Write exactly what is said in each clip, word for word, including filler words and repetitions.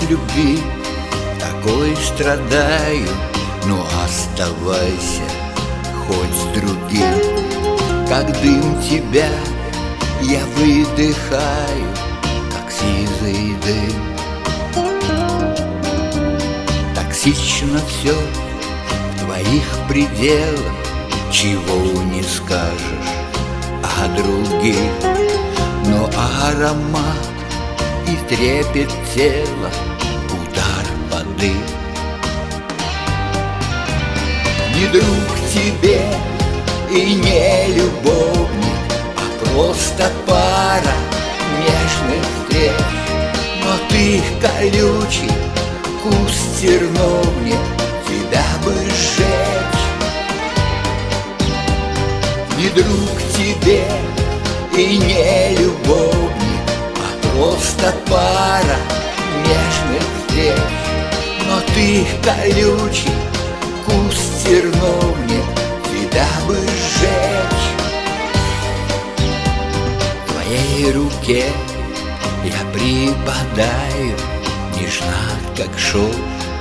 любви такой страдаю, но оставайся хоть с другим. Как дым тебя я выдыхаю, как сизый дым. Токсично все в твоих пределах, чего не скажешь о других. Но аромат и трепет тела, удар воды. Не друг тебе и не любовник, а просто пара нежных встреч. Но ты колючий куст терновник, тебя бы сжечь. Не друг тебе и не любовник, а просто пара нежных встреч. Но ты колючий куст терновник, тебя бы сжечь. В твоей руке я припадаю, нежна, как шелк.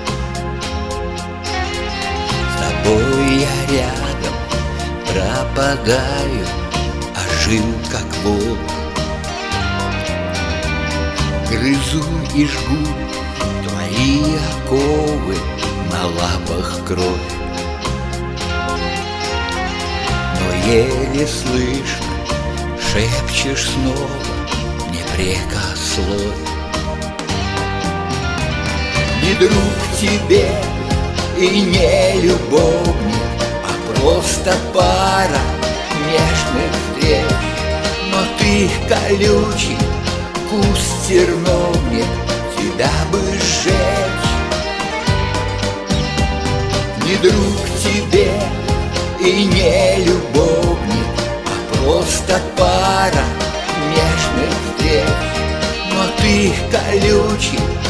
С тобой я рядом пропадаю, а жил, как волк. Грызу и жгу твои оковы, на лапах кровь. Но еле слышно шепчешь снова непрекословь. Не друг тебе и не любовник, а просто пара нежных встреч. Но ты колючий куст терновник, тебя бы сжечь. Не друг тебе и не любовник, а просто пара нежных встреч. Но ты колючий